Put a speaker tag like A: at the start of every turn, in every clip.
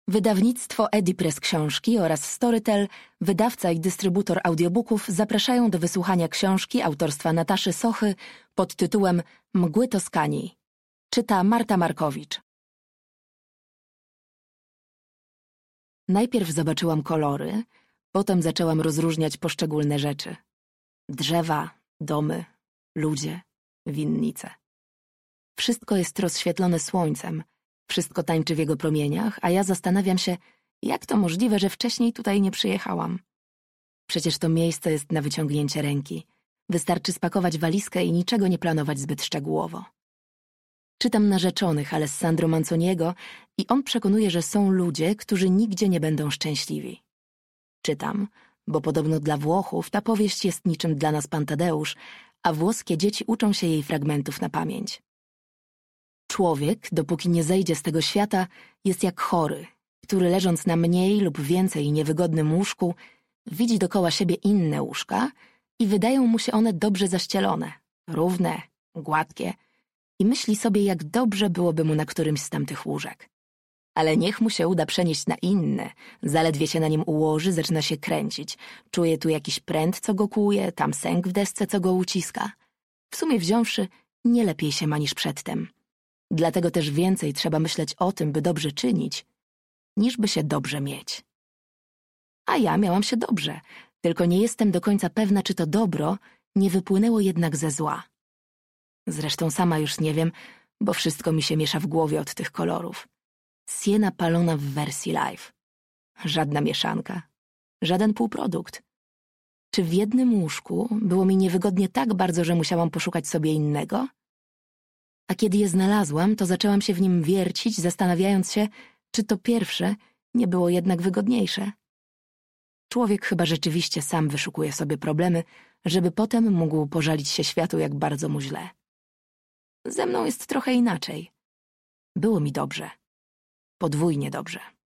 A: Wydawnictwo Edipress Książki oraz Storytel, wydawca i dystrybutor audiobooków, zapraszają do wysłuchania książki autorstwa Nataszy Sochy pod tytułem Mgły Toskanii. Czyta Marta Markowicz. Najpierw zobaczyłam kolory, potem zaczęłam rozróżniać poszczególne rzeczy. Drzewa, domy, ludzie, winnice. Wszystko jest rozświetlone słońcem, wszystko tańczy w jego promieniach, a ja zastanawiam się, jak to możliwe, że wcześniej tutaj nie przyjechałam. Przecież to miejsce jest na wyciągnięcie ręki. Wystarczy spakować walizkę i niczego nie planować zbyt szczegółowo. Czytam Narzeczonych Alessandro Manzoniego i on przekonuje, że są ludzie, którzy nigdzie nie będą szczęśliwi. Czytam, bo podobno dla Włochów ta powieść jest niczym dla nas Pan Tadeusz, a włoskie dzieci uczą się jej fragmentów na pamięć. Człowiek, dopóki nie zejdzie z tego świata, jest jak chory, który leżąc na mniej lub więcej niewygodnym łóżku, widzi dookoła siebie inne łóżka i wydają mu się one dobrze zaścielone, równe, gładkie i myśli sobie, jak dobrze byłoby mu na którymś z tamtych łóżek. Ale niech mu się uda przenieść na inne, zaledwie się na nim ułoży, zaczyna się kręcić, czuje tu jakiś pręt, co go kłuje, tam sęk w desce, co go uciska. W sumie wziąwszy, nie lepiej się ma niż przedtem. Dlatego też więcej trzeba myśleć o tym, by dobrze czynić, niż by się dobrze mieć. A ja miałam się dobrze, tylko nie jestem do końca pewna, czy to dobro nie wypłynęło jednak ze zła. Zresztą sama już nie wiem, bo wszystko mi się miesza w głowie od tych kolorów. Siena palona w wersji live. Żadna mieszanka, żaden półprodukt. Czy w jednym łóżku było mi niewygodnie tak bardzo, że musiałam poszukać sobie innego? A kiedy je znalazłam, to zaczęłam się w nim wiercić, zastanawiając się, czy to pierwsze nie było jednak wygodniejsze. Człowiek chyba rzeczywiście sam wyszukuje sobie problemy, żeby potem mógł pożalić się światu, jak bardzo mu źle. Ze mną jest trochę inaczej. Było mi dobrze. Podwójnie dobrze.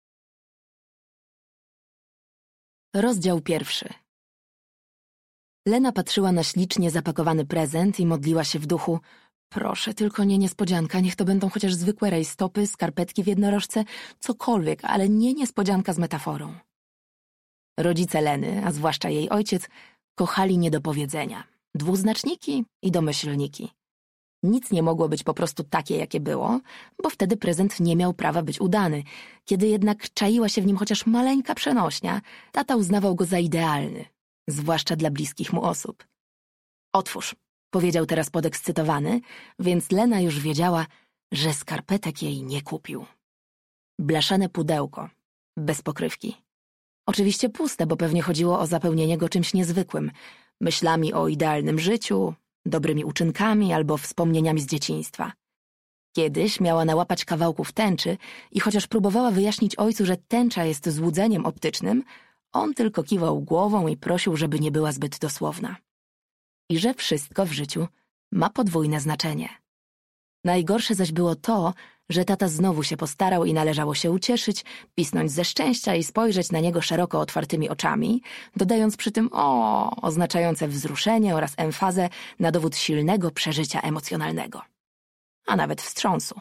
A: Rozdział 1. Lena patrzyła na ślicznie zapakowany prezent i modliła się w duchu: proszę, tylko nie niespodzianka, niech to będą chociaż zwykłe rajstopy, skarpetki w jednorożce, cokolwiek, ale nie niespodzianka z metaforą. Rodzice Leny, a zwłaszcza jej ojciec, kochali niedopowiedzenia, dwuznaczniki i domyślniki. Nic nie mogło być po prostu takie, jakie było, bo wtedy prezent nie miał prawa być udany. Kiedy jednak czaiła się w nim chociaż maleńka przenośnia, tata uznawał go za idealny, zwłaszcza dla bliskich mu osób. Otwórz, powiedział teraz podekscytowany, więc Lena już wiedziała, że skarpetek jej nie kupił. Blaszane pudełko, bez pokrywki. Oczywiście puste, bo pewnie chodziło o zapełnienie go czymś niezwykłym, myślami o idealnym życiu, dobrymi uczynkami albo wspomnieniami z dzieciństwa. Kiedyś miała nałapać kawałków tęczy i chociaż próbowała wyjaśnić ojcu, że tęcza jest złudzeniem optycznym, on tylko kiwał głową i prosił, żeby nie była zbyt dosłowna. I że wszystko w życiu ma podwójne znaczenie. Najgorsze zaś było to, że tata znowu się postarał i należało się ucieszyć, pisnąć ze szczęścia i spojrzeć na niego szeroko otwartymi oczami, dodając przy tym oznaczające wzruszenie oraz emfazę na dowód silnego przeżycia emocjonalnego. A nawet wstrząsu.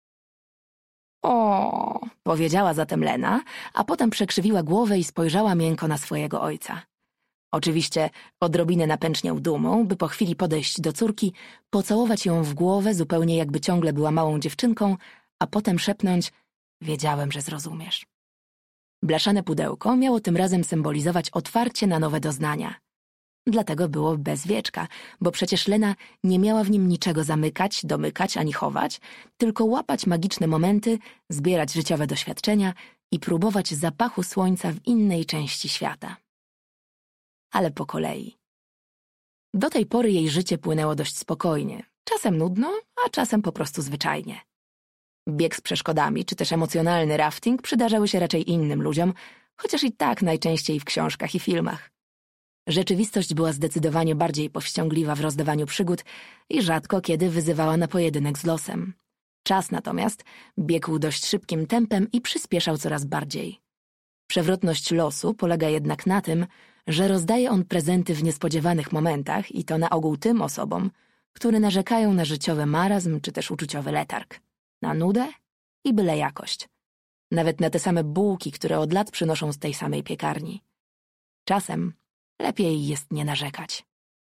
A: Powiedziała zatem Lena, a potem przekrzywiła głowę i spojrzała miękko na swojego ojca. Oczywiście odrobinę napęczniał dumą, by po chwili podejść do córki, pocałować ją w głowę zupełnie jakby ciągle była małą dziewczynką, a potem szepnąć: wiedziałem, że zrozumiesz. Blaszane pudełko miało tym razem symbolizować otwarcie na nowe doznania. Dlatego było bez wieczka, bo przecież Lena nie miała w nim niczego zamykać, domykać ani chować, tylko łapać magiczne momenty, zbierać życiowe doświadczenia i próbować zapachu słońca w innej części świata. Ale po kolei. Do tej pory jej życie płynęło dość spokojnie, czasem nudno, a czasem po prostu zwyczajnie. Bieg z przeszkodami, czy też emocjonalny rafting przydarzały się raczej innym ludziom, chociaż i tak najczęściej w książkach i filmach. Rzeczywistość była zdecydowanie bardziej powściągliwa w rozdawaniu przygód i rzadko kiedy wyzywała na pojedynek z losem. Czas natomiast biegł dość szybkim tempem i przyspieszał coraz bardziej. Przewrotność losu polega jednak na tym, że rozdaje on prezenty w niespodziewanych momentach i to na ogół tym osobom, które narzekają na życiowy marazm czy też uczuciowy letarg, na nudę i byle jakość. nawet na te same bułki, które od lat przynoszą z tej samej piekarni. Czasem lepiej jest nie narzekać.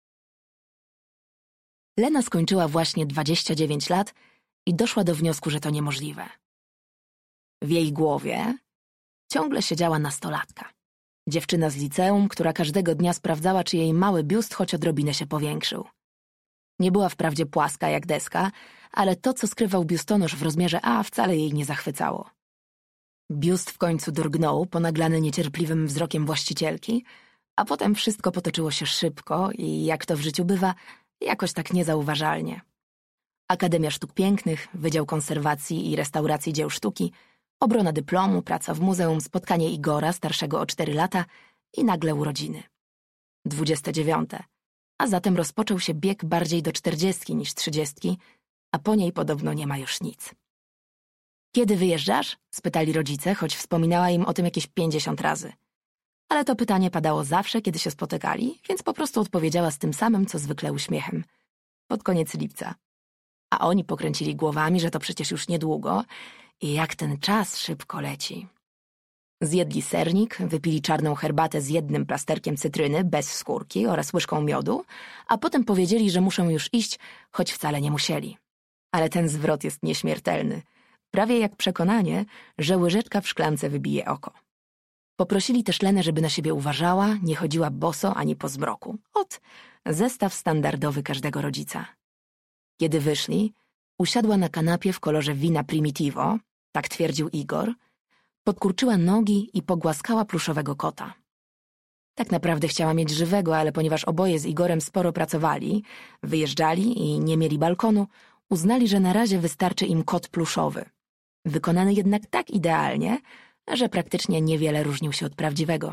A: Lena skończyła właśnie 29 lat i doszła do wniosku, że to niemożliwe. W jej głowie ciągle siedziała nastolatka. Dziewczyna z liceum, która każdego dnia sprawdzała, czy jej mały biust choć odrobinę się powiększył. Nie była wprawdzie płaska jak deska, ale to, co skrywał biustonosz w rozmiarze A, wcale jej nie zachwycało. Biust w końcu drgnął, ponaglany niecierpliwym wzrokiem właścicielki, a potem wszystko potoczyło się szybko i, jak to w życiu bywa, jakoś tak niezauważalnie. Akademia Sztuk Pięknych, Wydział Konserwacji i Restauracji Dzieł Sztuki, obrona dyplomu, praca w muzeum, spotkanie Igora, starszego o 4 lata i nagle urodziny. 29. A zatem rozpoczął się bieg bardziej do 40 niż 30, a po niej podobno nie ma już nic. Kiedy wyjeżdżasz? Spytali rodzice, choć wspominała im o tym jakieś 50 razy. Ale to pytanie padało zawsze, kiedy się spotykali, więc po prostu odpowiedziała z tym samym, co zwykle uśmiechem. Pod koniec lipca. A oni pokręcili głowami, że to przecież już niedługo i jak ten czas szybko leci. Zjedli sernik, wypili czarną herbatę z jednym plasterkiem cytryny, bez skórki oraz łyżką miodu, a potem powiedzieli, że muszą już iść, choć wcale nie musieli. Ale ten zwrot jest nieśmiertelny. Prawie jak przekonanie, że łyżeczka w szklance wybije oko. Poprosili też Lenę, żeby na siebie uważała, nie chodziła boso ani po zmroku. Zestaw standardowy każdego rodzica. Kiedy wyszli, usiadła na kanapie w kolorze wina Primitivo, tak twierdził Igor, podkurczyła nogi i pogłaskała pluszowego kota. Tak naprawdę chciała mieć żywego, ale ponieważ oboje z Igorem sporo pracowali, wyjeżdżali i nie mieli balkonu, uznali, że na razie wystarczy im kot pluszowy. Wykonany jednak tak idealnie, że praktycznie niewiele różnił się od prawdziwego.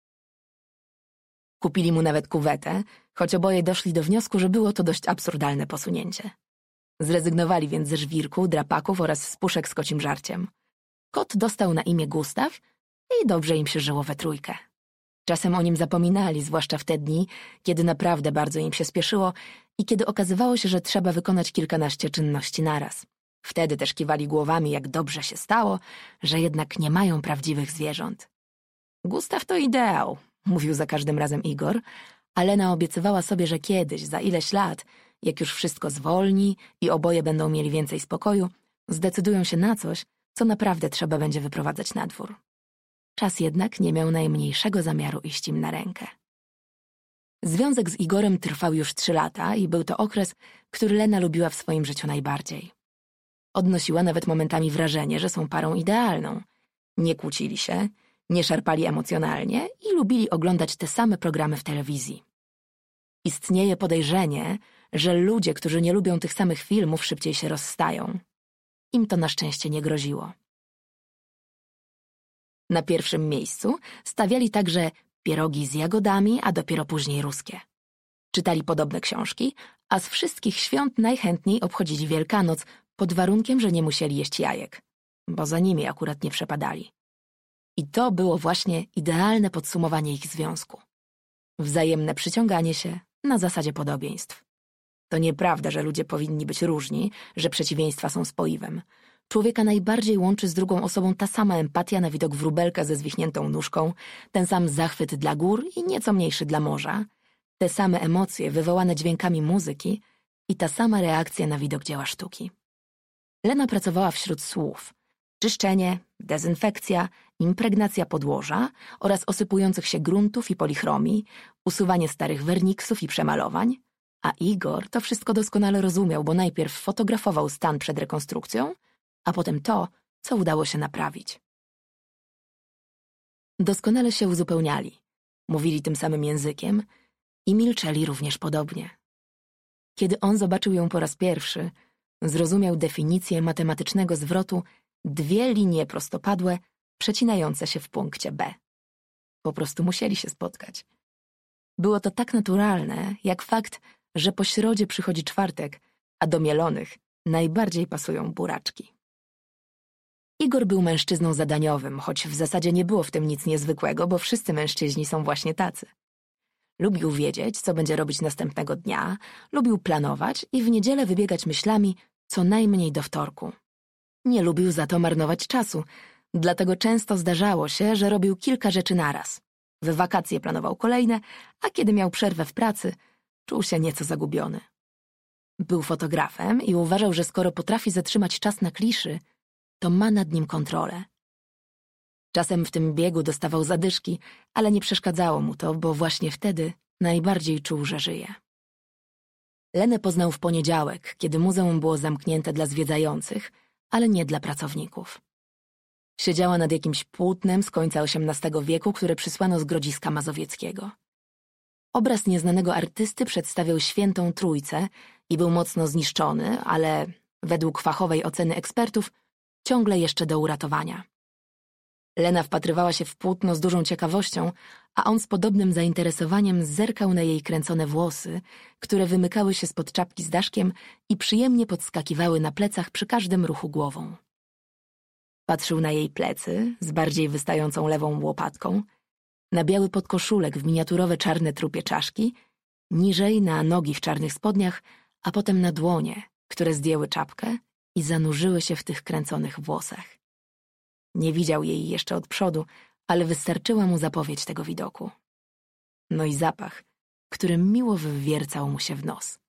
A: Kupili mu nawet kuwetę, choć oboje doszli do wniosku, że było to dość absurdalne posunięcie. Zrezygnowali więc ze żwirku, drapaków oraz z puszek z kocim żarciem. Kot dostał na imię Gustaw i dobrze im się żyło we trójkę. Czasem o nim zapominali, zwłaszcza w te dni, kiedy naprawdę bardzo im się spieszyło i kiedy okazywało się, że trzeba wykonać kilkanaście czynności naraz. Wtedy też kiwali głowami, jak dobrze się stało, że jednak nie mają prawdziwych zwierząt. Gustaw to ideał, mówił za każdym razem Igor, a Lena obiecywała sobie, że kiedyś, za ileś lat, jak już wszystko zwolni i oboje będą mieli więcej spokoju, zdecydują się na coś, co naprawdę trzeba będzie wyprowadzać na dwór. Czas jednak nie miał najmniejszego zamiaru iść im na rękę. Związek z Igorem trwał już 3 lata i był to okres, który Lena lubiła w swoim życiu najbardziej. Odnosiła nawet momentami wrażenie, że są parą idealną. Nie kłócili się, nie szarpali emocjonalnie i lubili oglądać te same programy w telewizji. Istnieje podejrzenie, że ludzie, którzy nie lubią tych samych filmów, szybciej się rozstają. Im to na szczęście nie groziło. Na pierwszym miejscu stawiali także pierogi z jagodami, a dopiero później ruskie. Czytali podobne książki, a z wszystkich świąt najchętniej obchodzili Wielkanoc, pod warunkiem, że nie musieli jeść jajek, bo za nimi akurat nie przepadali. I to było właśnie idealne podsumowanie ich związku. Wzajemne przyciąganie się na zasadzie podobieństw. To nieprawda, że ludzie powinni być różni, że przeciwieństwa są spoiwem. Człowieka najbardziej łączy z drugą osobą ta sama empatia na widok wróbelka ze zwichniętą nóżką, ten sam zachwyt dla gór i nieco mniejszy dla morza, te same emocje wywołane dźwiękami muzyki i ta sama reakcja na widok dzieła sztuki. Lena pracowała wśród słów. Czyszczenie, dezynfekcja, impregnacja podłoża oraz osypujących się gruntów i polichromii, usuwanie starych werniksów i przemalowań, a Igor to wszystko doskonale rozumiał, bo najpierw fotografował stan przed rekonstrukcją, a potem to, co udało się naprawić. Doskonale się uzupełniali, mówili tym samym językiem i milczeli również podobnie. Kiedy on zobaczył ją po raz pierwszy, zrozumiał definicję matematycznego zwrotu 2 linie prostopadłe przecinające się w punkcie B. Po prostu musieli się spotkać. Było to tak naturalne, jak fakt, że po środzie przychodzi czwartek, a do mielonych najbardziej pasują buraczki. Igor był mężczyzną zadaniowym, choć w zasadzie nie było w tym nic niezwykłego, bo wszyscy mężczyźni są właśnie tacy. Lubił wiedzieć, co będzie robić następnego dnia, lubił planować i w niedzielę wybiegać myślami co najmniej do wtorku. Nie lubił za to marnować czasu, Dlatego często zdarzało się, że robił kilka rzeczy naraz. W wakacje planował kolejne, a kiedy miał przerwę w pracy, czuł się nieco zagubiony. Był fotografem i uważał, że skoro potrafi zatrzymać czas na kliszy, to ma nad nim kontrolę. Czasem w tym biegu dostawał zadyszki, ale nie przeszkadzało mu to, bo właśnie wtedy najbardziej czuł, że żyje. Lenę poznał w poniedziałek, kiedy muzeum było zamknięte dla zwiedzających, ale nie dla pracowników. Siedziała nad jakimś płótnem z końca XVIII wieku, które przysłano z Grodziska Mazowieckiego. Obraz nieznanego artysty przedstawiał Świętą Trójcę i był mocno zniszczony, ale według fachowej oceny ekspertów ciągle jeszcze do uratowania. Lena wpatrywała się w płótno z dużą ciekawością, a on z podobnym zainteresowaniem zerkał na jej kręcone włosy, które wymykały się spod czapki z daszkiem i przyjemnie podskakiwały na plecach przy każdym ruchu głową. Patrzył na jej plecy z bardziej wystającą lewą łopatką, na biały podkoszulek w miniaturowe czarne trupie czaszki, niżej na nogi w czarnych spodniach, a potem na dłonie, które zdjęły czapkę i zanurzyły się w tych kręconych włosach. Nie widział jej jeszcze od przodu, ale wystarczyła mu zapowiedź tego widoku. No i zapach, który miło wywiercał mu się w nos.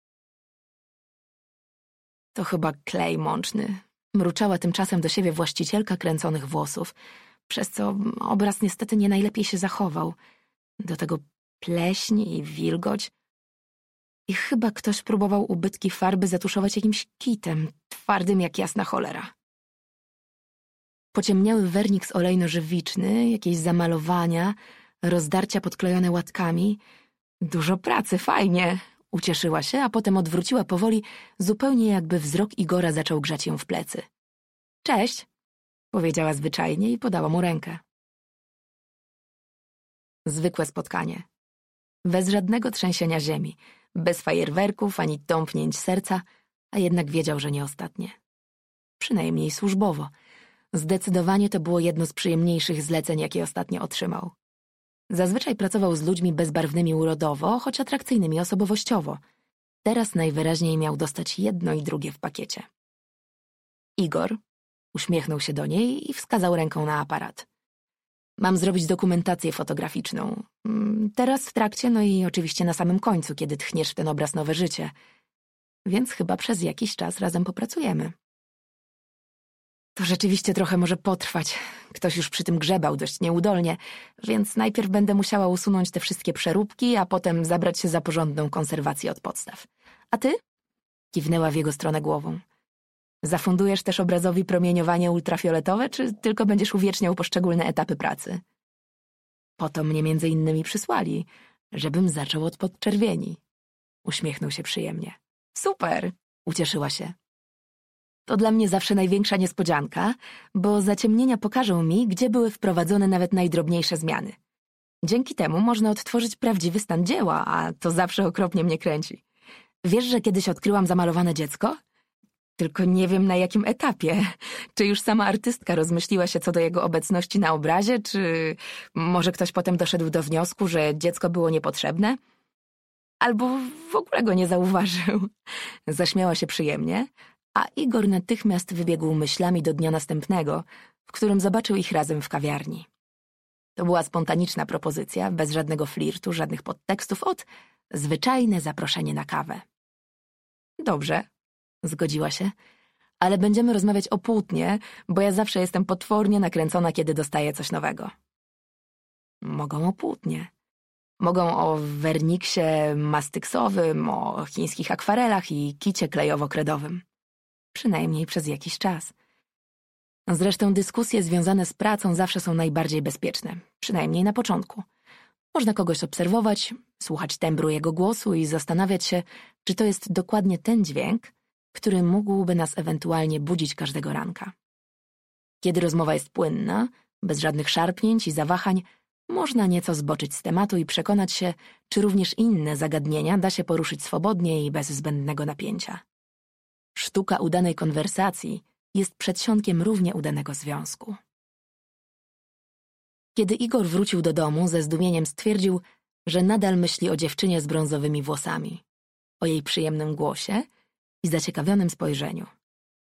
A: To chyba klej mączny, mruczała tymczasem do siebie właścicielka kręconych włosów, przez co obraz niestety nie najlepiej się zachował. Do tego pleśń i wilgoć. I chyba ktoś próbował ubytki farby zatuszować jakimś kitem, twardym jak jasna cholera. Pociemniały werniks olejno-żywiczny, jakieś zamalowania, rozdarcia podklejone łatkami. Dużo pracy, fajnie, ucieszyła się, a potem odwróciła powoli, zupełnie jakby wzrok Igora zaczął grzać ją w plecy. Cześć, powiedziała zwyczajnie i podała mu rękę. Zwykłe spotkanie. Bez żadnego trzęsienia ziemi, bez fajerwerków ani tąpnięć serca, a jednak wiedział, że nie ostatnie. Przynajmniej służbowo. Zdecydowanie to było jedno z przyjemniejszych zleceń, jakie ostatnio otrzymał. Zazwyczaj pracował z ludźmi bezbarwnymi urodowo, choć atrakcyjnymi osobowościowo. Teraz najwyraźniej miał dostać jedno i drugie w pakiecie. Igor uśmiechnął się do niej i wskazał ręką na aparat. Mam zrobić dokumentację fotograficzną. Teraz w trakcie, no i oczywiście na samym końcu, kiedy tchniesz w ten obraz nowe życie. Więc chyba przez jakiś czas razem popracujemy. To rzeczywiście trochę może potrwać. Ktoś już przy tym grzebał dość nieudolnie, więc najpierw będę musiała usunąć te wszystkie przeróbki, a potem zabrać się za porządną konserwację od podstaw. A ty? Kiwnęła w jego stronę głową. Zafundujesz też obrazowi promieniowanie ultrafioletowe, czy tylko będziesz uwieczniał poszczególne etapy pracy? Po to mnie między innymi przysłali, żebym zaczął od podczerwieni. Uśmiechnął się przyjemnie. Super! Ucieszyła się. To dla mnie zawsze największa niespodzianka, bo zaciemnienia pokażą mi, gdzie były wprowadzone nawet najdrobniejsze zmiany. Dzięki temu można odtworzyć prawdziwy stan dzieła, a to zawsze okropnie mnie kręci. Wiesz, że kiedyś odkryłam zamalowane dziecko? Tylko nie wiem na jakim etapie. Czy już sama artystka rozmyśliła się co do jego obecności na obrazie, czy może ktoś potem doszedł do wniosku, że dziecko było niepotrzebne? Albo w ogóle go nie zauważył. Zaśmiała się przyjemnie, a Igor natychmiast wybiegł myślami do dnia następnego, w którym zobaczył ich razem w kawiarni. To była spontaniczna propozycja, bez żadnego flirtu, żadnych podtekstów, zwyczajne zaproszenie na kawę. Dobrze, zgodziła się, ale będziemy rozmawiać o płótnie, bo ja zawsze jestem potwornie nakręcona, kiedy dostaję coś nowego. Mogą o płótnie. Mogą o werniksie mastyksowym, o chińskich akwarelach i kicie klejowo-kredowym. Przynajmniej przez jakiś czas. Zresztą dyskusje związane z pracą zawsze są najbardziej bezpieczne, przynajmniej na początku. Można kogoś obserwować, słuchać tembru jego głosu i zastanawiać się, czy to jest dokładnie ten dźwięk, który mógłby nas ewentualnie budzić każdego ranka. Kiedy rozmowa jest płynna, bez żadnych szarpnięć i zawahań, można nieco zboczyć z tematu i przekonać się, czy również inne zagadnienia da się poruszyć swobodnie i bez zbędnego napięcia. Sztuka udanej konwersacji jest przedsionkiem równie udanego związku. Kiedy Igor wrócił do domu, ze zdumieniem stwierdził, że nadal myśli o dziewczynie z brązowymi włosami, o jej przyjemnym głosie i zaciekawionym spojrzeniu.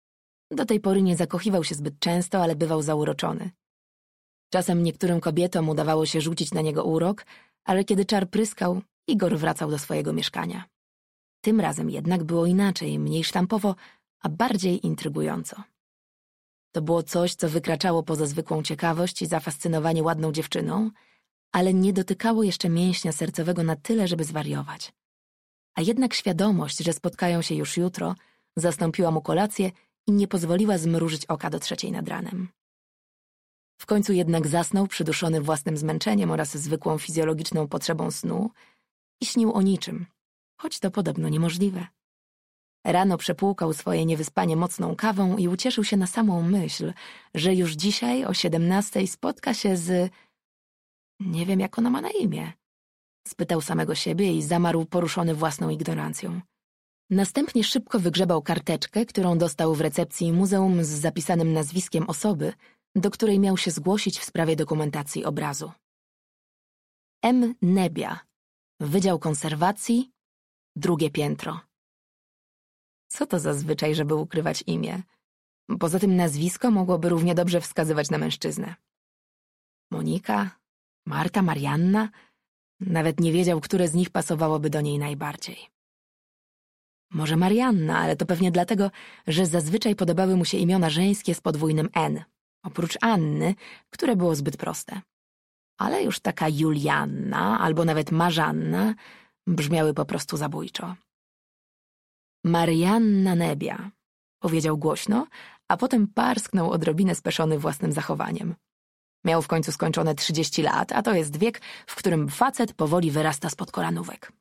A: Do tej pory nie zakochiwał się zbyt często, ale bywał zauroczony. Czasem niektórym kobietom udawało się rzucić na niego urok, ale kiedy czar pryskał, Igor wracał do swojego mieszkania. Tym razem jednak było inaczej, mniej sztampowo, a bardziej intrygująco. To było coś, co wykraczało poza zwykłą ciekawość i zafascynowanie ładną dziewczyną, ale nie dotykało jeszcze mięśnia sercowego na tyle, żeby zwariować. A jednak świadomość, że spotkają się już jutro, zastąpiła mu kolację i nie pozwoliła zmrużyć oka do 3:00 nad ranem. W końcu jednak zasnął, przyduszony własnym zmęczeniem oraz zwykłą fizjologiczną potrzebą snu i śnił o niczym, choć to podobno niemożliwe. Rano przepłukał swoje niewyspanie mocną kawą i ucieszył się na samą myśl, że już dzisiaj o 17:00 spotka się z... Nie wiem, jak ona ma na imię. Spytał samego siebie i zamarł poruszony własną ignorancją. Następnie szybko wygrzebał karteczkę, którą dostał w recepcji muzeum z zapisanym nazwiskiem osoby, do której miał się zgłosić w sprawie dokumentacji obrazu. M. Nebia, Wydział Konserwacji, 2. piętro. Co to za zwyczaj, żeby ukrywać imię? Poza tym nazwisko mogłoby równie dobrze wskazywać na mężczyznę. Monika, Marta, Marianna? Nawet nie wiedział, które z nich pasowałoby do niej najbardziej. Może Marianna, ale to pewnie dlatego, że zazwyczaj podobały mu się imiona żeńskie z podwójnym N, oprócz Anny, które było zbyt proste. Ale już taka Julianna albo nawet Marzanna brzmiały po prostu zabójczo. Marianna Nebia, powiedział głośno, a potem parsknął odrobinę speszony własnym zachowaniem. Miał w końcu skończone 30 lat, a to jest wiek, w którym facet powoli wyrasta spod kolanówek.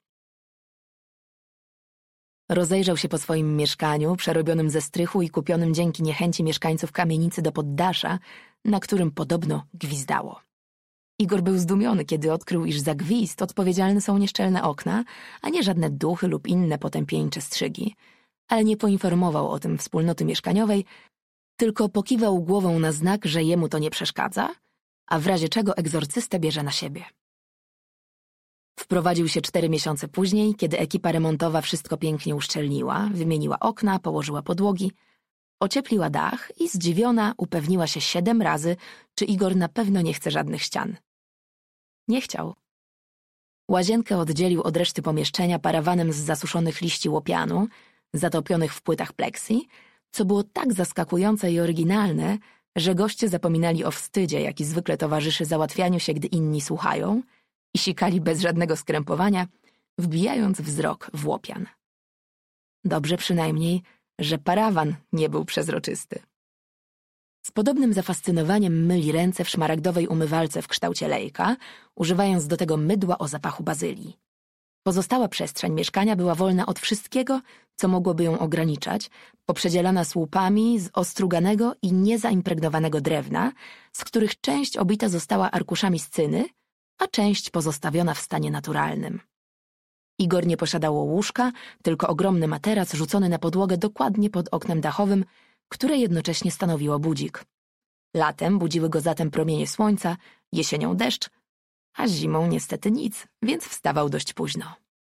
A: Rozejrzał się po swoim mieszkaniu, przerobionym ze strychu i kupionym dzięki niechęci mieszkańców kamienicy do poddasza, na którym podobno gwizdało. Igor był zdumiony, kiedy odkrył, iż za gwizd odpowiedzialne są nieszczelne okna, a nie żadne duchy lub inne potępieńcze strzygi, ale nie poinformował o tym wspólnoty mieszkaniowej, tylko pokiwał głową na znak, że jemu to nie przeszkadza, a w razie czego egzorcystę bierze na siebie. Wprowadził się 4 miesiące później, kiedy ekipa remontowa wszystko pięknie uszczelniła, wymieniła okna, położyła podłogi, ociepliła dach i zdziwiona upewniła się 7 razy, czy Igor na pewno nie chce żadnych ścian. Nie chciał. Łazienkę oddzielił od reszty pomieszczenia parawanem z zasuszonych liści łopianu, zatopionych w płytach pleksji, co było tak zaskakujące i oryginalne, że goście zapominali o wstydzie, jaki zwykle towarzyszy załatwianiu się, gdy inni słuchają, i sikali bez żadnego skrępowania, wbijając wzrok w łopian. Dobrze przynajmniej, że parawan nie był przezroczysty. Z podobnym zafascynowaniem myli ręce w szmaragdowej umywalce w kształcie lejka, używając do tego mydła o zapachu bazylii. Pozostała przestrzeń mieszkania była wolna od wszystkiego, co mogłoby ją ograniczać, poprzedzielana słupami z ostruganego i niezaimpregnowanego drewna, z których część obita została arkuszami z cyny, a część pozostawiona w stanie naturalnym. Igor nie posiadało łóżka, tylko ogromny materac rzucony na podłogę dokładnie pod oknem dachowym, które jednocześnie stanowiło budzik. Latem budziły go zatem promienie słońca, jesienią deszcz, a zimą niestety nic, więc wstawał dość późno.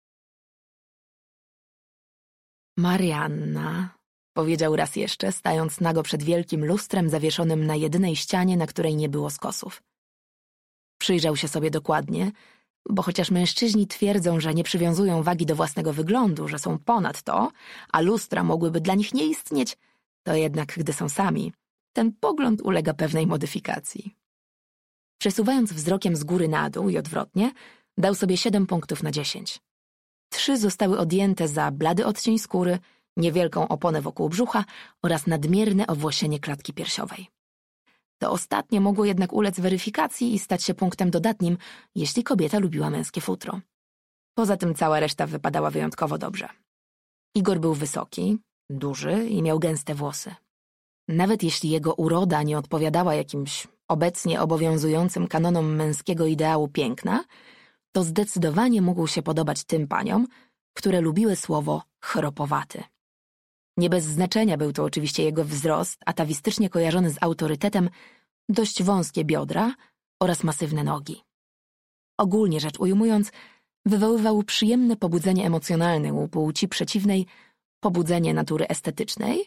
A: Marianna, powiedział raz jeszcze, stając nago przed wielkim lustrem zawieszonym na jedynej ścianie, na której nie było skosów. Przyjrzał się sobie dokładnie, bo chociaż mężczyźni twierdzą, że nie przywiązują wagi do własnego wyglądu, że są ponad to, a lustra mogłyby dla nich nie istnieć, to jednak, gdy są sami, ten pogląd ulega pewnej modyfikacji. Przesuwając wzrokiem z góry na dół i odwrotnie, dał sobie 7 punktów na 10. 3 zostały odjęte za blady odcień skóry, niewielką oponę wokół brzucha oraz nadmierne owłosienie klatki piersiowej. To ostatnie mogło jednak ulec weryfikacji i stać się punktem dodatnim, jeśli kobieta lubiła męskie futro. Poza tym cała reszta wypadała wyjątkowo dobrze. Igor był wysoki, duży i miał gęste włosy. Nawet jeśli jego uroda nie odpowiadała jakimś obecnie obowiązującym kanonom męskiego ideału piękna, to zdecydowanie mógł się podobać tym paniom, które lubiły słowo chropowaty. Nie bez znaczenia był to oczywiście jego wzrost, atawistycznie kojarzony z autorytetem, dość wąskie biodra oraz masywne nogi. Ogólnie rzecz ujmując, wywoływał przyjemne pobudzenie emocjonalne u płci przeciwnej, pobudzenie natury estetycznej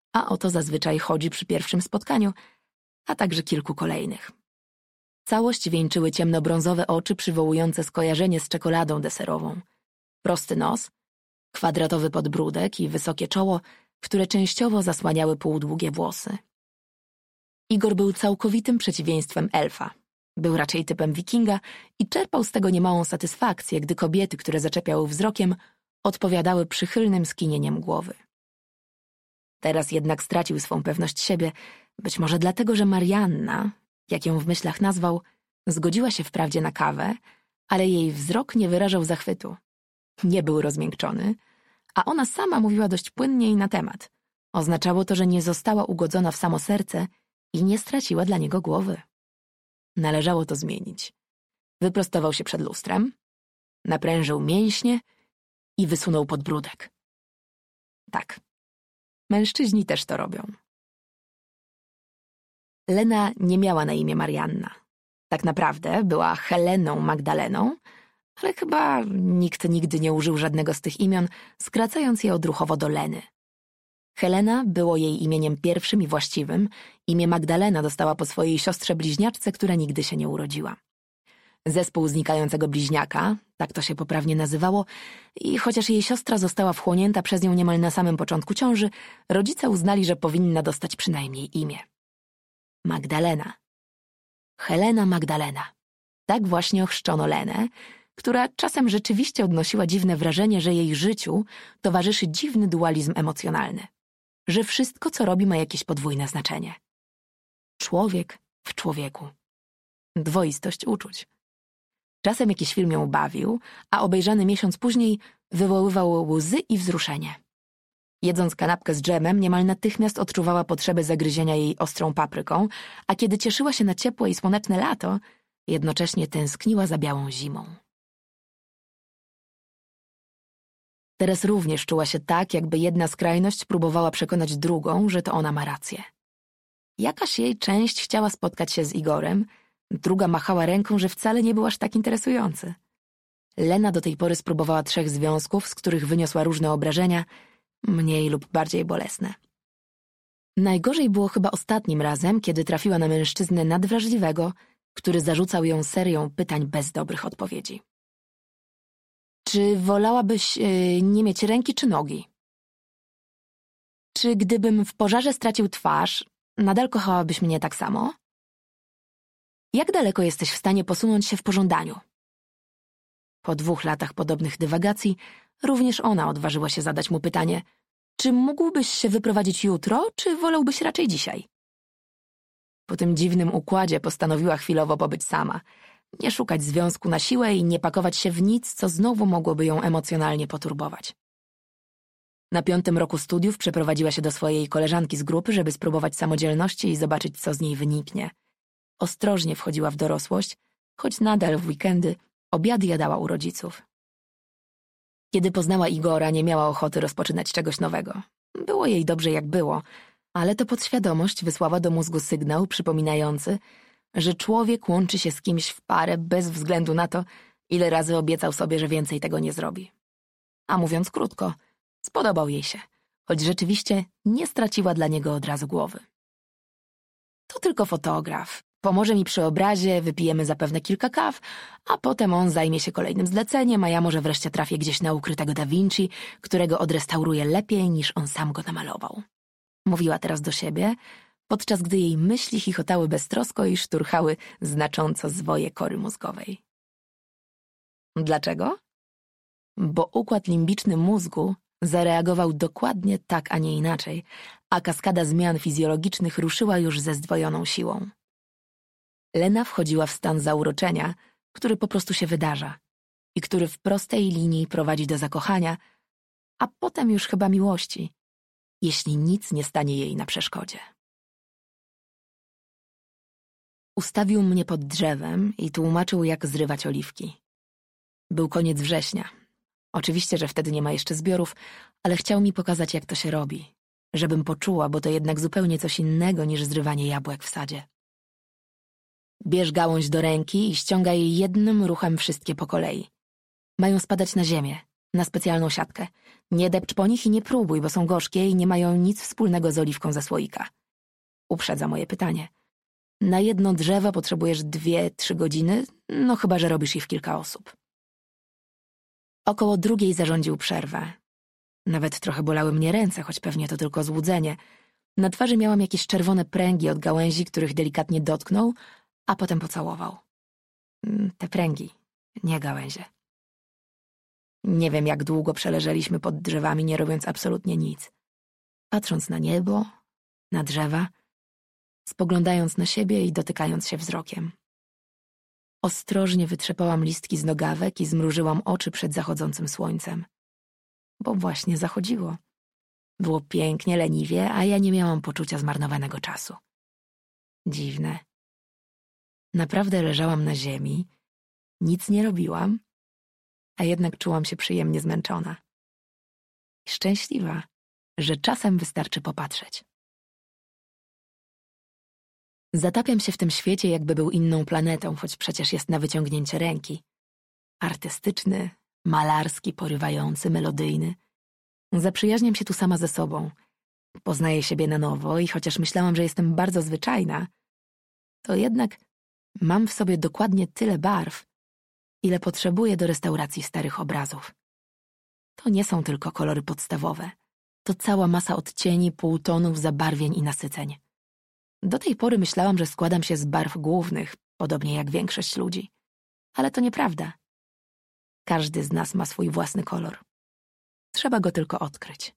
A: a o to zazwyczaj chodzi przy pierwszym spotkaniu, a także kilku kolejnych. Całość wieńczyły ciemnobrązowe oczy przywołujące skojarzenie z czekoladą deserową, prosty nos, kwadratowy podbródek i wysokie czoło, które częściowo zasłaniały półdługie włosy. Igor był całkowitym przeciwieństwem elfa. Był raczej typem wikinga i czerpał z tego niemałą satysfakcję, gdy kobiety, które zaczepiały wzrokiem, odpowiadały przychylnym skinieniem głowy. Teraz jednak stracił swą pewność siebie, być może dlatego, że Marianna, jak ją w myślach nazwał, zgodziła się wprawdzie na kawę, ale jej wzrok nie wyrażał zachwytu. Nie był rozmiękczony, a ona sama mówiła dość płynnie i na temat. Oznaczało to, że nie została ugodzona w samo serce i nie straciła dla niego głowy. Należało to zmienić. Wyprostował się przed lustrem, naprężył mięśnie i wysunął podbródek. Tak, mężczyźni też to robią. Lena nie miała na imię Marianna. Tak naprawdę była Heleną Magdaleną, ale chyba nikt nigdy nie użył żadnego z tych imion, skracając je odruchowo do Leny. Helena było jej imieniem pierwszym i właściwym, imię Magdalena dostała po swojej siostrze bliźniaczce, która nigdy się nie urodziła. Zespół znikającego bliźniaka, tak to się poprawnie nazywało, i chociaż jej siostra została wchłonięta przez nią niemal na samym początku ciąży, rodzice uznali, że powinna dostać przynajmniej imię. Magdalena. Helena Magdalena. Tak właśnie ochrzczono Lenę, która czasem rzeczywiście odnosiła dziwne wrażenie, że jej życiu towarzyszy dziwny dualizm emocjonalny. Że wszystko, co robi, ma jakieś podwójne znaczenie. Człowiek w człowieku. Dwoistość uczuć. Czasem jakiś film ją bawił, a obejrzany miesiąc później wywoływał łzy i wzruszenie. Jedząc kanapkę z dżemem, niemal natychmiast odczuwała potrzebę zagryzienia jej ostrą papryką, a kiedy cieszyła się na ciepłe i słoneczne lato, jednocześnie tęskniła za białą zimą. Teraz również czuła się tak, jakby jedna skrajność próbowała przekonać drugą, że to ona ma rację. Jakaś jej część chciała spotkać się z Igorem, druga machała ręką, że wcale nie był aż tak interesujący. Lena do tej pory spróbowała 3 związków, z których wyniosła różne obrażenia, mniej lub bardziej bolesne. Najgorzej było chyba ostatnim razem, kiedy trafiła na mężczyznę nadwrażliwego, który zarzucał ją serią pytań bez dobrych odpowiedzi. Czy wolałabyś nie mieć ręki czy nogi? Czy gdybym w pożarze stracił twarz, nadal kochałabyś mnie tak samo? Jak daleko jesteś w stanie posunąć się w pożądaniu? Po 2 latach podobnych dywagacji również ona odważyła się zadać mu pytanie, czy mógłbyś się wyprowadzić jutro, czy wolałbyś raczej dzisiaj? Po tym dziwnym układzie postanowiła chwilowo pobyć sama, nie szukać związku na siłę i nie pakować się w nic, co znowu mogłoby ją emocjonalnie poturbować. Na 5. roku studiów przeprowadziła się do swojej koleżanki z grupy, żeby spróbować samodzielności i zobaczyć, co z niej wyniknie. Ostrożnie wchodziła w dorosłość, choć nadal w weekendy obiady jadała u rodziców. Kiedy poznała Igora, nie miała ochoty rozpoczynać czegoś nowego. Było jej dobrze jak było, ale to podświadomość wysłała do mózgu sygnał przypominający, że człowiek łączy się z kimś w parę bez względu na to, ile razy obiecał sobie, że więcej tego nie zrobi. A mówiąc krótko, spodobał jej się, choć rzeczywiście nie straciła dla niego od razu głowy. To tylko fotograf. Pomoże mi przy obrazie, wypijemy zapewne kilka kaw, a potem on zajmie się kolejnym zleceniem, a ja może wreszcie trafię gdzieś na ukrytego Da Vinci, którego odrestauruję lepiej, niż on sam go namalował. Mówiła teraz do siebie, podczas gdy jej myśli chichotały beztrosko i szturchały znacząco zwoje kory mózgowej. Dlaczego? Bo układ limbiczny mózgu zareagował dokładnie tak, a nie inaczej, a kaskada zmian fizjologicznych ruszyła już ze zdwojoną siłą. Lena wchodziła w stan zauroczenia, który po prostu się wydarza i który w prostej linii prowadzi do zakochania, a potem już chyba miłości, jeśli nic nie stanie jej na przeszkodzie. Ustawił mnie pod drzewem i tłumaczył, jak zrywać oliwki. Był koniec września. Oczywiście, że wtedy nie ma jeszcze zbiorów, ale chciał mi pokazać, jak to się robi, żebym poczuła, bo to jednak zupełnie coś innego niż zrywanie jabłek w sadzie. Bierz gałąź do ręki i ściągaj jednym ruchem wszystkie po kolei. Mają spadać na ziemię, Na specjalną siatkę. Nie depcz po nich i nie próbuj, bo są gorzkie i nie mają nic wspólnego z oliwką ze słoika. Uprzedza moje pytanie. Na jedno drzewo potrzebujesz 2-3 godziny, no chyba że robisz je w kilka osób. Około 2:00 zarządził przerwę. Nawet trochę bolały mnie ręce, choć pewnie to tylko złudzenie. Na twarzy miałam jakieś czerwone pręgi od gałęzi, których delikatnie dotknął, a potem pocałował. Te pręgi, nie gałęzie. Nie wiem, jak długo przeleżeliśmy pod drzewami, nie robiąc absolutnie nic. Patrząc na niebo, na drzewa, spoglądając na siebie i dotykając się wzrokiem. Ostrożnie wytrzepałam listki z nogawek i zmrużyłam oczy przed zachodzącym słońcem. Bo właśnie zachodziło. Było pięknie, leniwie, a ja nie miałam poczucia zmarnowanego czasu. Dziwne. Naprawdę leżałam na ziemi, nic nie robiłam, a jednak czułam się przyjemnie zmęczona. I szczęśliwa, że czasem wystarczy popatrzeć. Zatapiam się w tym świecie, jakby był inną planetą, choć przecież jest na wyciągnięcie ręki. Artystyczny, malarski, porywający, melodyjny. Zaprzyjaźniam się tu sama ze sobą. Poznaję siebie na nowo i chociaż myślałam, że jestem bardzo zwyczajna, to jednak mam w sobie dokładnie tyle barw, ile potrzebuję do restauracji starych obrazów. To nie są tylko kolory podstawowe. To cała masa odcieni, półtonów, zabarwień i nasyceń. Do tej pory myślałam, że składam się z barw głównych, podobnie jak większość ludzi. Ale to nieprawda. Każdy z nas ma swój własny kolor. Trzeba go tylko odkryć.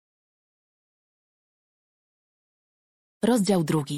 A: Rozdział 2.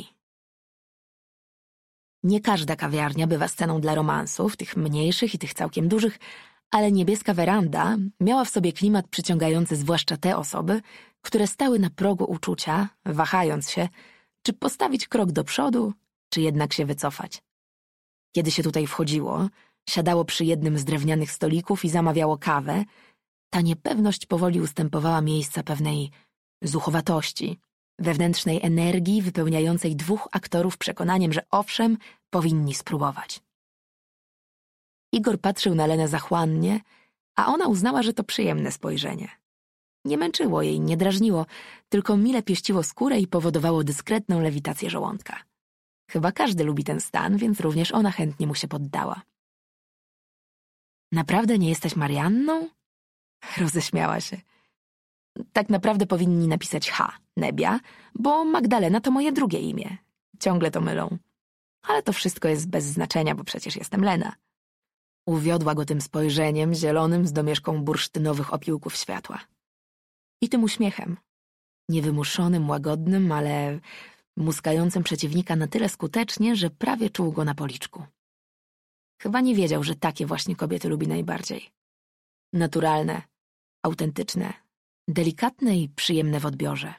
A: Nie każda kawiarnia bywa sceną dla romansów, tych mniejszych i tych całkiem dużych, ale niebieska weranda miała w sobie klimat przyciągający zwłaszcza te osoby, które stały na progu uczucia, wahając się, czy postawić krok do przodu, czy jednak się wycofać. Kiedy się tutaj wchodziło, siadało przy jednym z drewnianych stolików i zamawiało kawę, ta niepewność powoli ustępowała miejsca pewnej zuchowatości, wewnętrznej energii wypełniającej 2 aktorów przekonaniem, że owszem, powinni spróbować. Igor patrzył na Lenę zachłannie, a ona uznała, że to przyjemne spojrzenie. Nie męczyło jej, nie drażniło, tylko mile pieściło skórę i powodowało dyskretną lewitację żołądka. Chyba każdy lubi ten stan, więc również ona chętnie mu się poddała. Naprawdę nie jesteś Marianną? Roześmiała się. Tak naprawdę powinni napisać H, Nebia, bo Magdalena to moje drugie imię. Ciągle to mylą. Ale to wszystko jest bez znaczenia, bo przecież jestem Lena. Uwiodła go tym spojrzeniem zielonym z domieszką bursztynowych opiłków światła. I tym uśmiechem. Niewymuszonym, łagodnym, ale muskającym przeciwnika na tyle skutecznie, że prawie czuł go na policzku. Chyba nie wiedział, że takie właśnie kobiety lubi najbardziej. Naturalne, autentyczne, delikatne i przyjemne w odbiorze.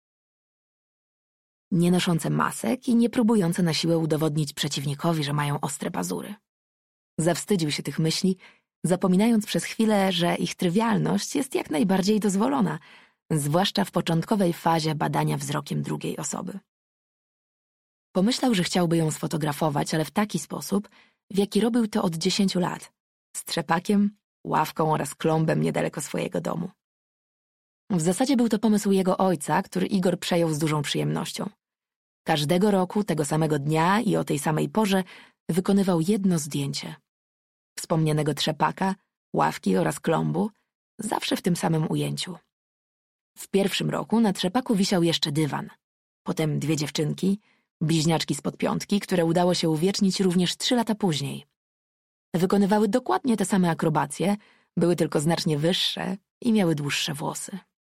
A: Nie noszące masek i nie próbujące na siłę udowodnić przeciwnikowi, że mają ostre pazury. Zawstydził się tych myśli, zapominając przez chwilę, że ich trywialność jest jak najbardziej dozwolona, zwłaszcza w początkowej fazie badania wzrokiem drugiej osoby. Pomyślał, że chciałby ją sfotografować, ale w taki sposób, w jaki robił to od 10 lat, z trzepakiem, ławką oraz klombem niedaleko swojego domu. W zasadzie był to pomysł jego ojca, który Igor przejął z dużą przyjemnością. Każdego roku, tego samego dnia i o tej samej porze wykonywał jedno zdjęcie. Wspomnianego trzepaka, ławki oraz klombu, zawsze w tym samym ujęciu. W pierwszym roku na trzepaku wisiał jeszcze dywan, potem 2 dziewczynki, bliźniaczki spod piątki, które udało się uwiecznić również 3 lata później. Wykonywały dokładnie te same akrobacje, były tylko znacznie wyższe i miały dłuższe włosy.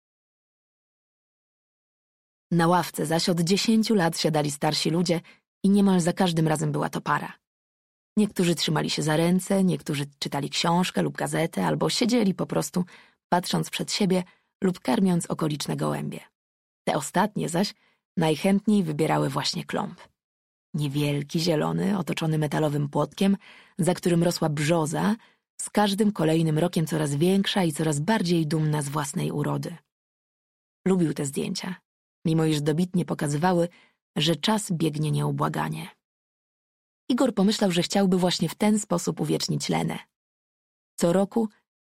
A: Na ławce zaś od 10 lat siadali starsi ludzie i niemal za każdym razem była to para. Niektórzy trzymali się za ręce, niektórzy czytali książkę lub gazetę, albo siedzieli po prostu, patrząc przed siebie lub karmiąc okoliczne gołębie. Te ostatnie zaś najchętniej wybierały właśnie klomb. Niewielki, zielony, otoczony metalowym płotkiem, za którym rosła brzoza, z każdym kolejnym rokiem coraz większa i coraz bardziej dumna z własnej urody. Lubił te zdjęcia, mimo iż dobitnie pokazywały, że czas biegnie nieubłaganie. Igor pomyślał, że chciałby właśnie w ten sposób uwiecznić Lenę. Co roku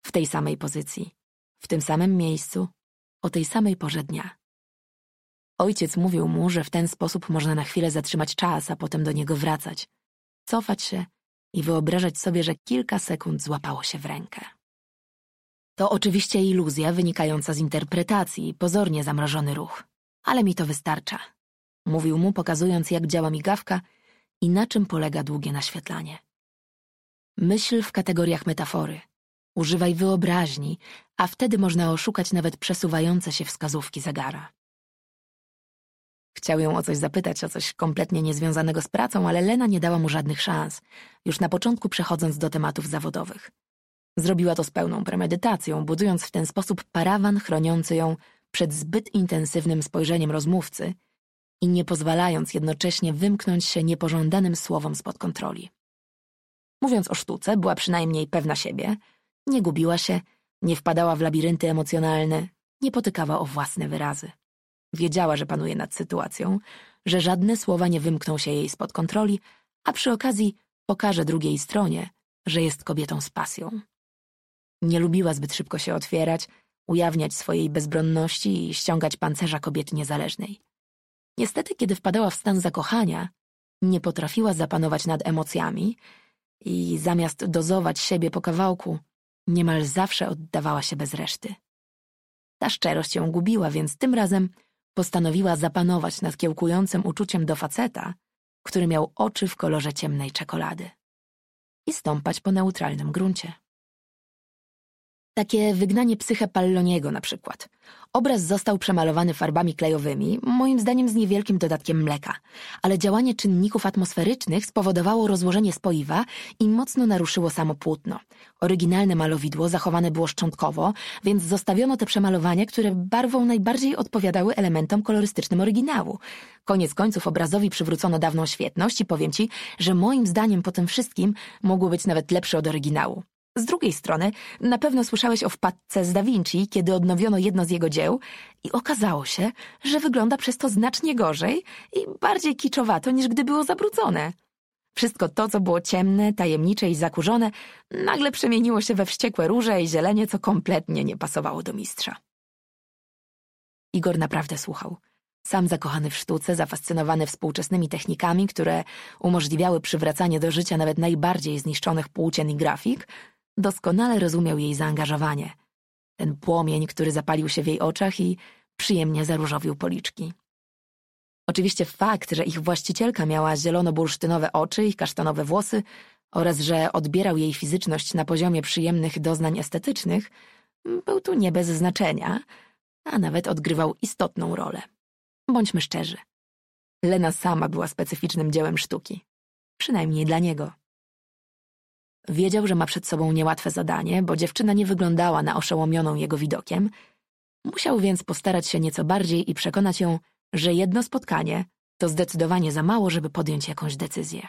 A: w tej samej pozycji, w tym samym miejscu, o tej samej porze dnia. Ojciec mówił mu, że w ten sposób można na chwilę zatrzymać czas, a potem do niego wracać, cofać się i wyobrażać sobie, że kilka sekund złapało się w rękę. To oczywiście iluzja wynikająca z interpretacji, pozornie zamrożony ruch. Ale mi to wystarcza. Mówił mu, pokazując, jak działa migawka i na czym polega długie naświetlanie. Myśl w kategoriach metafory. Używaj wyobraźni, a wtedy można oszukać nawet przesuwające się wskazówki zegara. Chciał ją o coś zapytać, o coś kompletnie niezwiązanego z pracą, ale Lena nie dała mu żadnych szans, już na początku przechodząc do tematów zawodowych. Zrobiła to z pełną premedytacją, budując w ten sposób parawan chroniący ją przed zbyt intensywnym spojrzeniem rozmówcy i nie pozwalając jednocześnie wymknąć się niepożądanym słowom spod kontroli. Mówiąc o sztuce, była przynajmniej pewna siebie, nie gubiła się, nie wpadała w labirynty emocjonalne, nie potykała o własne wyrazy. Wiedziała, że panuje nad sytuacją, że żadne słowa nie wymkną się jej spod kontroli, a przy okazji pokaże drugiej stronie, że jest kobietą z pasją. Nie lubiła zbyt szybko się otwierać, ujawniać swojej bezbronności i ściągać pancerza kobiety niezależnej. Niestety, kiedy wpadała w stan zakochania, nie potrafiła zapanować nad emocjami i zamiast dozować siebie po kawałku, niemal zawsze oddawała się bez reszty. Ta szczerość ją gubiła, więc tym razem postanowiła zapanować nad kiełkującym uczuciem do faceta, który miał oczy w kolorze ciemnej czekolady i stąpać po neutralnym gruncie. Takie wygnanie psyche Palloniego na przykład. Obraz został przemalowany farbami klejowymi, moim zdaniem z niewielkim dodatkiem mleka, ale działanie czynników atmosferycznych spowodowało rozłożenie spoiwa i mocno naruszyło samo płótno. Oryginalne malowidło zachowane było szczątkowo, więc zostawiono te przemalowania, które barwą najbardziej odpowiadały elementom kolorystycznym oryginału. Koniec końców obrazowi przywrócono dawną świetność i powiem ci, że moim zdaniem po tym wszystkim mógł być nawet lepszy od oryginału. Z drugiej strony, na pewno słyszałeś o wpadce z Da Vinci, kiedy odnowiono jedno z jego dzieł i okazało się, że wygląda przez to znacznie gorzej i bardziej kiczowato, niż gdy było zabrudzone. Wszystko to, co było ciemne, tajemnicze i zakurzone, nagle przemieniło się we wściekłe róże i zielenie, co kompletnie nie pasowało do mistrza. Igor naprawdę słuchał. Sam zakochany w sztuce, zafascynowany współczesnymi technikami, które umożliwiały przywracanie do życia nawet najbardziej zniszczonych płócien i grafik, doskonale rozumiał jej zaangażowanie. Ten płomień, który zapalił się w jej oczach i przyjemnie zaróżowił policzki. Oczywiście fakt, że ich właścicielka miała zielono-bursztynowe oczy i kasztanowe włosy oraz że odbierał jej fizyczność na poziomie przyjemnych doznań estetycznych, był tu nie bez znaczenia, a nawet odgrywał istotną rolę. Bądźmy szczerzy. Lena sama była specyficznym dziełem sztuki. Przynajmniej dla niego. Wiedział, że ma przed sobą niełatwe zadanie, bo dziewczyna nie wyglądała na oszołomioną jego widokiem. Musiał więc postarać się nieco bardziej i przekonać ją, że jedno spotkanie to zdecydowanie za mało, żeby podjąć jakąś decyzję.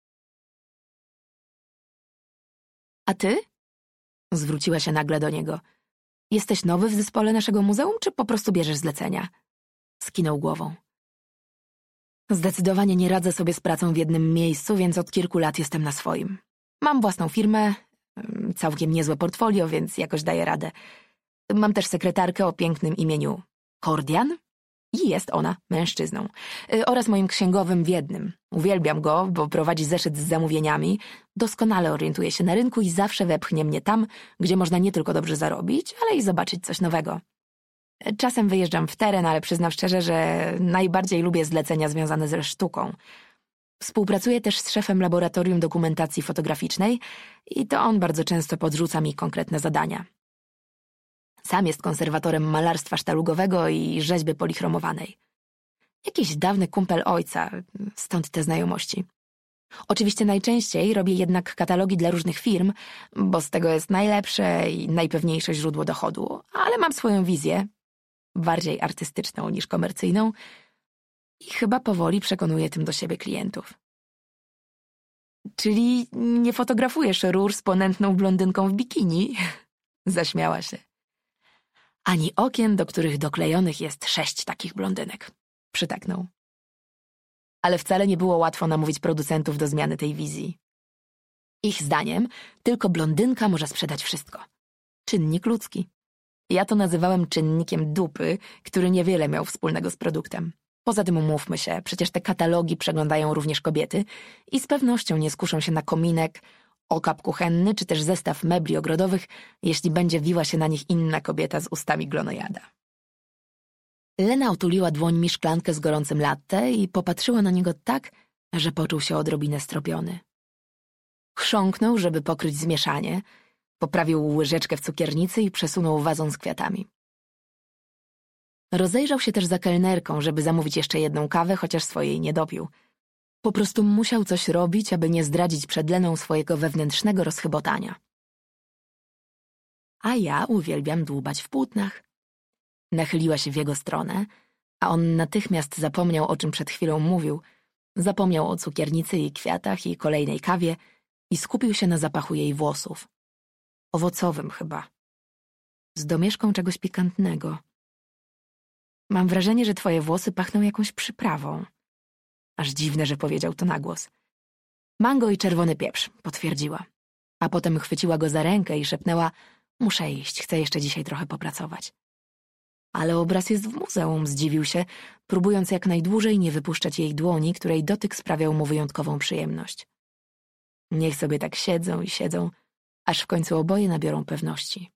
A: A ty? Zwróciła się nagle do niego. Jesteś nowy w zespole naszego muzeum, czy po prostu bierzesz zlecenia? Skinął głową. Zdecydowanie nie radzę sobie z pracą w jednym miejscu, więc od kilku lat jestem na swoim. Mam własną firmę, całkiem niezłe portfolio, więc jakoś daję radę. Mam też sekretarkę o pięknym imieniu Kordian i jest ona mężczyzną. Oraz moim księgowym w jednym. Uwielbiam go, bo prowadzi zeszyt z zamówieniami, doskonale orientuje się na rynku i zawsze wepchnie mnie tam, gdzie można nie tylko dobrze zarobić, ale i zobaczyć coś nowego. Czasem wyjeżdżam w teren, ale przyznam szczerze, że najbardziej lubię zlecenia związane ze sztuką. Współpracuję też z szefem laboratorium dokumentacji fotograficznej i to on bardzo często podrzuca mi konkretne zadania. Sam jest konserwatorem malarstwa sztalugowego i rzeźby polichromowanej. Jakiś dawny kumpel ojca, stąd te znajomości. Oczywiście najczęściej robię jednak katalogi dla różnych firm, bo z tego jest najlepsze i najpewniejsze źródło dochodu, ale mam swoją wizję, bardziej artystyczną niż komercyjną, i chyba powoli przekonuję tym do siebie klientów. Czyli nie fotografujesz róż z ponętną blondynką w bikini? Zaśmiała się. Ani okien, do których doklejonych jest 6 takich blondynek. Przytaknął. Ale wcale nie było łatwo namówić producentów do zmiany tej wizji. Ich zdaniem tylko blondynka może sprzedać wszystko. Czynnik ludzki. Ja to nazywałem czynnikiem dupy, który niewiele miał wspólnego z produktem. Poza tym umówmy się, przecież te katalogi przeglądają również kobiety i z pewnością nie skuszą się na kominek, okap kuchenny czy też zestaw mebli ogrodowych, jeśli będzie wiła się na nich inna kobieta z ustami glonojada. Lena otuliła dłońmi szklankę z gorącym latte i popatrzyła na niego tak, że poczuł się odrobinę stropiony. Chrząknął, żeby pokryć zmieszanie, poprawił łyżeczkę w cukiernicy i przesunął wazon z kwiatami. Rozejrzał się też za kelnerką, żeby zamówić jeszcze jedną kawę, chociaż swojej nie dopił. Po prostu musiał coś robić, aby nie zdradzić przed Leną swojego wewnętrznego rozchybotania. A ja uwielbiam dłubać w płótnach. Nachyliła się w jego stronę, a on natychmiast zapomniał, o czym przed chwilą mówił. Zapomniał o cukiernicy i kwiatach i kolejnej kawie i skupił się na zapachu jej włosów. Owocowym chyba. Z domieszką czegoś pikantnego. Mam wrażenie, że twoje włosy pachną jakąś przyprawą. Aż dziwne, że powiedział to na głos. Mango i czerwony pieprz, potwierdziła. A potem chwyciła go za rękę i szepnęła: muszę iść, chcę jeszcze dzisiaj trochę popracować. Ale obraz jest w muzeum, zdziwił się, próbując jak najdłużej nie wypuszczać jej dłoni, której dotyk sprawiał mu wyjątkową przyjemność. Niech sobie tak siedzą i siedzą, aż w końcu oboje nabiorą pewności.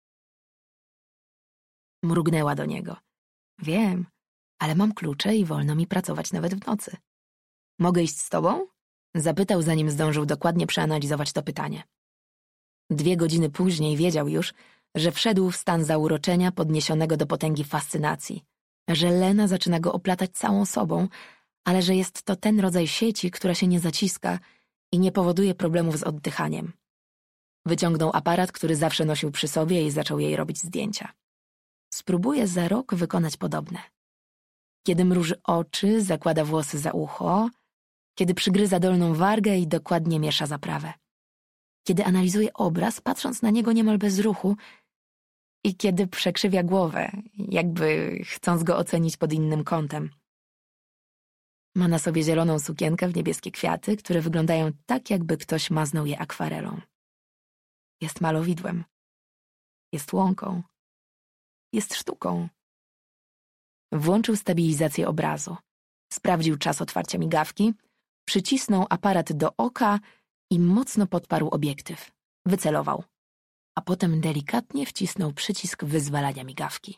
A: Mrugnęła do niego. Wiem, ale mam klucze i wolno mi pracować nawet w nocy. Mogę iść z tobą? Zapytał, zanim zdążył dokładnie przeanalizować to pytanie. 2 godziny później wiedział już, że wszedł w stan zauroczenia podniesionego do potęgi fascynacji, że Lena zaczyna go oplatać całą sobą, ale że jest to ten rodzaj sieci, która się nie zaciska i nie powoduje problemów z oddychaniem. Wyciągnął aparat, który zawsze nosił przy sobie i zaczął jej robić zdjęcia. Spróbuję za rok wykonać podobne. Kiedy mruży oczy, zakłada włosy za ucho, kiedy przygryza dolną wargę i dokładnie miesza zaprawę. Kiedy analizuje obraz, patrząc na niego niemal bez ruchu i kiedy przekrzywia głowę, jakby chcąc go ocenić pod innym kątem. Ma na sobie zieloną sukienkę w niebieskie kwiaty, które wyglądają tak, jakby ktoś maznął je akwarelą. Jest malowidłem. Jest łąką. Jest sztuką. Włączył stabilizację obrazu. Sprawdził czas otwarcia migawki, przycisnął aparat do oka i mocno podparł obiektyw. Wycelował. A potem delikatnie wcisnął przycisk wyzwalania migawki.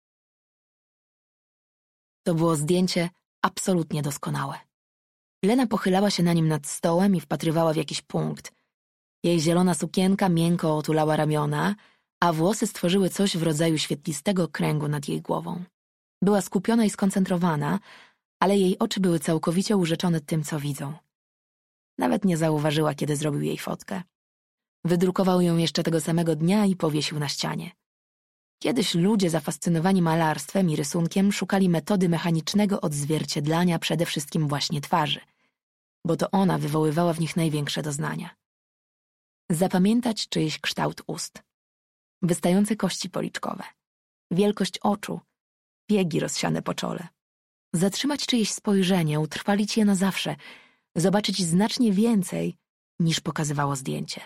A: To było zdjęcie absolutnie doskonałe. Lena pochylała się na nim nad stołem i wpatrywała w jakiś punkt. Jej zielona sukienka miękko otulała ramiona, a włosy stworzyły coś w rodzaju świetlistego kręgu nad jej głową. Była skupiona i skoncentrowana, ale jej oczy były całkowicie urzeczone tym, co widzą. Nawet nie zauważyła, kiedy zrobił jej fotkę. Wydrukował ją jeszcze tego samego dnia i powiesił na ścianie. Kiedyś ludzie zafascynowani malarstwem i rysunkiem szukali metody mechanicznego odzwierciedlania przede wszystkim właśnie twarzy, bo to ona wywoływała w nich największe doznania. Zapamiętać czyjś kształt ust, wystające kości policzkowe, wielkość oczu, biegi rozsiane po czole. Zatrzymać czyjeś spojrzenie, utrwalić je na zawsze, zobaczyć znacznie więcej, niż pokazywało zdjęcie.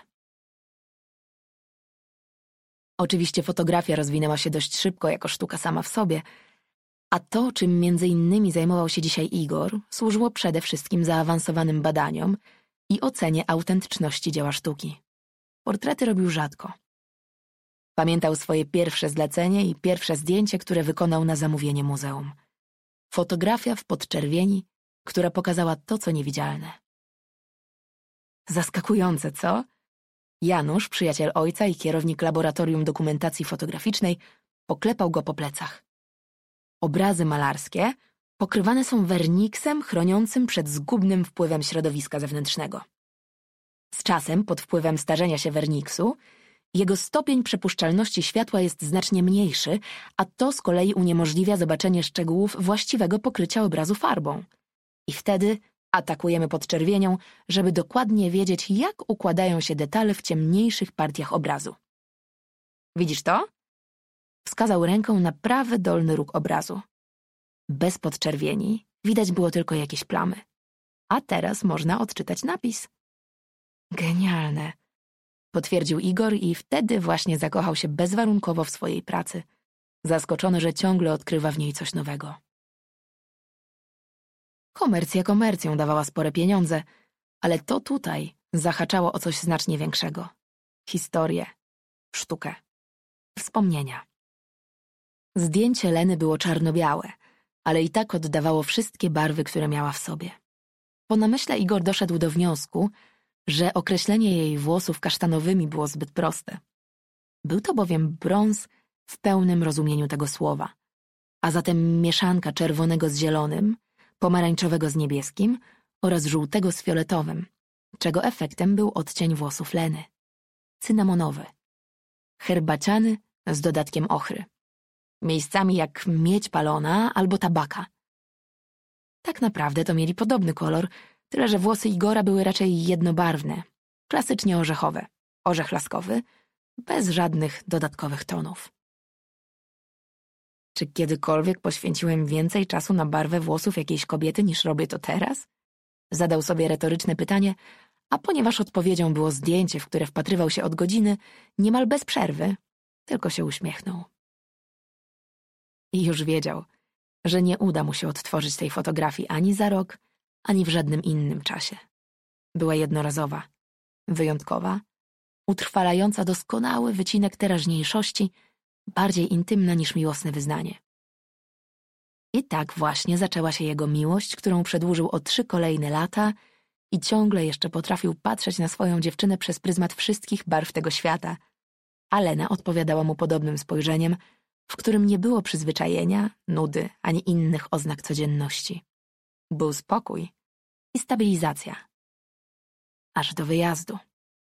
A: Oczywiście fotografia rozwinęła się dość szybko jako sztuka sama w sobie, a to, czym między innymi zajmował się dzisiaj Igor, służyło przede wszystkim zaawansowanym badaniom i ocenie autentyczności dzieła sztuki. Portrety robił rzadko. Pamiętał swoje pierwsze zlecenie i pierwsze zdjęcie, które wykonał na zamówienie muzeum. Fotografia w podczerwieni, która pokazała to, co niewidzialne. Zaskakujące, co? Janusz, przyjaciel ojca i kierownik laboratorium dokumentacji fotograficznej, poklepał go po plecach. Obrazy malarskie pokrywane są werniksem chroniącym przed zgubnym wpływem środowiska zewnętrznego. Z czasem, pod wpływem starzenia się werniksu, jego stopień przepuszczalności światła jest znacznie mniejszy, a to z kolei uniemożliwia zobaczenie szczegółów właściwego pokrycia obrazu farbą. I wtedy atakujemy podczerwienią, żeby dokładnie wiedzieć, jak układają się detale w ciemniejszych partiach obrazu. Widzisz to? Wskazał ręką na prawy dolny róg obrazu. Bez podczerwieni widać było tylko jakieś plamy. A teraz można odczytać napis. Genialne. potwierdził Igor i wtedy właśnie zakochał się bezwarunkowo w swojej pracy, zaskoczony, że ciągle odkrywa w niej coś nowego. Komercja komercją dawała spore pieniądze, ale to tutaj zahaczało o coś znacznie większego. Historię, sztukę, wspomnienia. Zdjęcie Leny było czarno-białe, ale i tak oddawało wszystkie barwy, które miała w sobie. Po namyśle Igor doszedł do wniosku, że określenie jej włosów kasztanowymi było zbyt proste. Był to bowiem brąz w pełnym rozumieniu tego słowa, a zatem mieszanka czerwonego z zielonym, pomarańczowego z niebieskim oraz żółtego z fioletowym, czego efektem był odcień włosów Leny. Cynamonowy. Herbaciany z dodatkiem ochry. Miejscami jak miedź palona albo tabaka. Tak naprawdę to mieli podobny kolor, tyle że włosy Igora były raczej jednobarwne, klasycznie orzechowe, orzech laskowy, bez żadnych dodatkowych tonów. Czy kiedykolwiek poświęciłem więcej czasu na barwę włosów jakiejś kobiety niż robię to teraz? Zadał sobie retoryczne pytanie, a ponieważ odpowiedzią było zdjęcie, w które wpatrywał się od godziny, niemal bez przerwy, tylko się uśmiechnął. I już wiedział, że nie uda mu się odtworzyć tej fotografii ani za rok, ani w żadnym innym czasie. Była jednorazowa, wyjątkowa, utrwalająca doskonały wycinek teraźniejszości, bardziej intymna niż miłosne wyznanie. I tak właśnie zaczęła się jego miłość, którą przedłużył o 3 kolejne lata i ciągle jeszcze potrafił patrzeć na swoją dziewczynę przez pryzmat wszystkich barw tego świata, a Lena odpowiadała mu podobnym spojrzeniem, w którym nie było przyzwyczajenia, nudy ani innych oznak codzienności. Był spokój i stabilizacja. Aż do wyjazdu.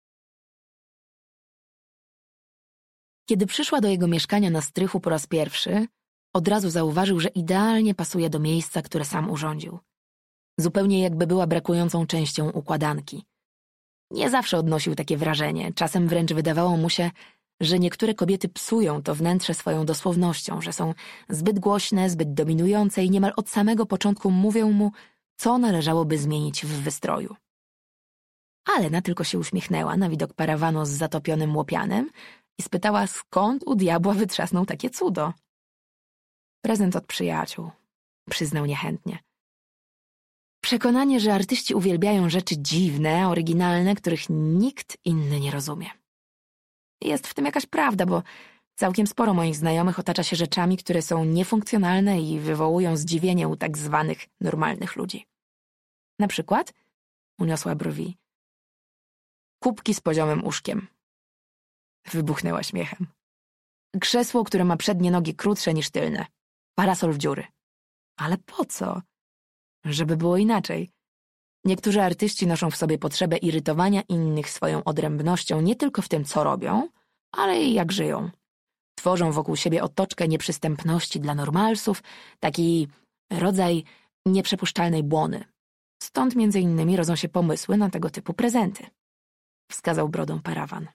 A: Kiedy przyszła do jego mieszkania na strychu po raz pierwszy, od razu zauważył, że idealnie pasuje do miejsca, które sam urządził. Zupełnie jakby była brakującą częścią układanki. Nie zawsze odnosił takie wrażenie, czasem wręcz wydawało mu się, że niektóre kobiety psują to wnętrze swoją dosłownością, że są zbyt głośne, zbyt dominujące i niemal od samego początku mówią mu, co należałoby zmienić w wystroju. Ale Lena tylko się uśmiechnęła na widok parawanu z zatopionym łopianem i spytała, skąd u diabła wytrzasnął takie cudo. Prezent od przyjaciół, przyznał niechętnie. Przekonanie, że artyści uwielbiają rzeczy dziwne, oryginalne, których nikt inny nie rozumie. Jest w tym jakaś prawda, bo całkiem sporo moich znajomych otacza się rzeczami, które są niefunkcjonalne i wywołują zdziwienie u tak zwanych normalnych ludzi. Na przykład, uniosła brwi, kubki z poziomym uszkiem. Wybuchnęła śmiechem. Krzesło, które ma przednie nogi krótsze niż tylne. Parasol w dziury. Ale po co? Żeby było inaczej. Niektórzy artyści noszą w sobie potrzebę irytowania innych swoją odrębnością nie tylko w tym, co robią, ale i jak żyją. Tworzą wokół siebie otoczkę nieprzystępności dla normalsów, taki rodzaj nieprzepuszczalnej błony. Stąd między innymi rodzą się pomysły na tego typu prezenty. Wskazał brodą parawan.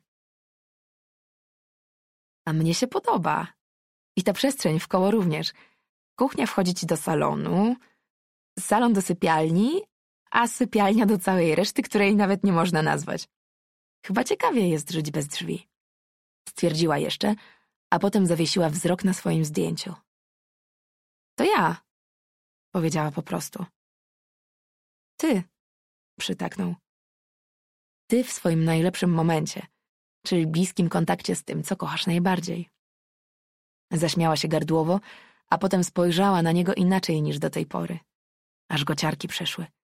A: A mnie się podoba. I ta przestrzeń wkoło również. Kuchnia wchodzi ci do salonu, salon do sypialni, a sypialnia do całej reszty, której nawet nie można nazwać. Chyba ciekawie jest żyć bez drzwi. Stwierdziła jeszcze, a potem zawiesiła wzrok na swoim zdjęciu. To ja, powiedziała po prostu. Ty, przytaknął. Ty w swoim najlepszym momencie, czyli bliskim kontakcie z tym, co kochasz najbardziej. Zaśmiała się gardłowo, a potem spojrzała na niego inaczej niż do tej pory. Aż go ciarki przeszły.